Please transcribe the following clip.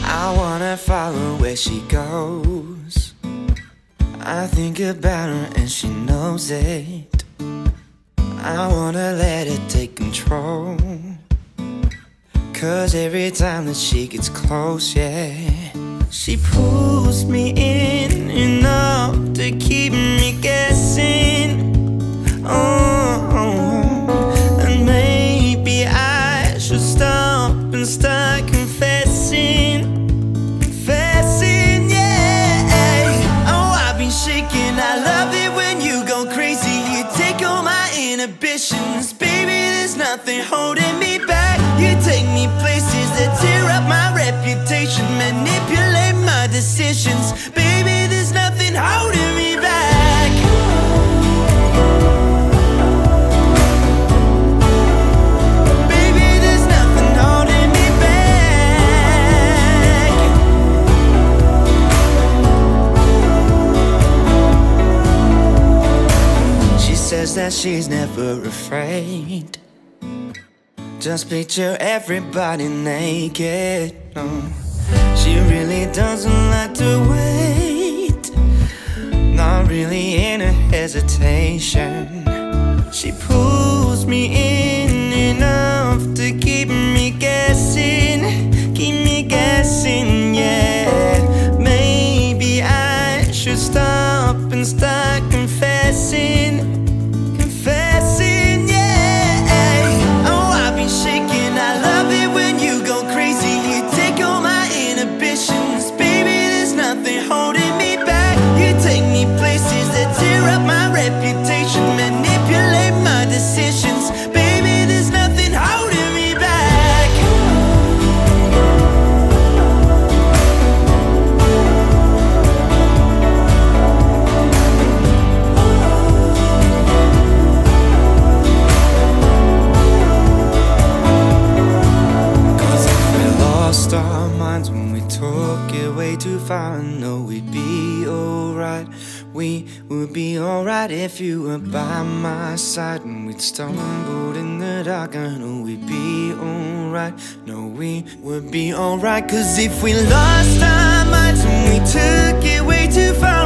I wanna follow where she goes. I think about her and she knows it. I wanna let her take control, 'cause every time that she gets close, yeah, she pulls me in enough to keep me guessing. Oh, and maybe I should stop and start confessing. Confessing, yeah. Oh, I've been shaking. I love it when you go crazy. You take all my inhibitions. Baby, there's nothing holding me back. You take me places that tear up my reputation, manipulate my decisions. Baby, there's nothing holding me back. Baby, there's nothing holding me back. She says that she's never afraid. Just picture everybody naked. No, she really doesn't like to wait. Not really in a hesitation. She pulls me in enough to keep me guessing. Keep me guessing, yeah. Maybe I should stop and start confessing. Confessing, yeah. Oh, I've been shaking. I love it when you go crazy. You take all my inhibitions. Baby, there's nothing holding me back. You take me places that tear up my reputation, manipulate my decisions. Baby, there's nothing holding me back. Lost our minds when we took it way too far. I know we'd be alright. We would be alright if you were by my side. When we'd stumbled in the dark, I know we'd be alright. No, we would be alright. 'Cause if we lost our minds when we took it way too far,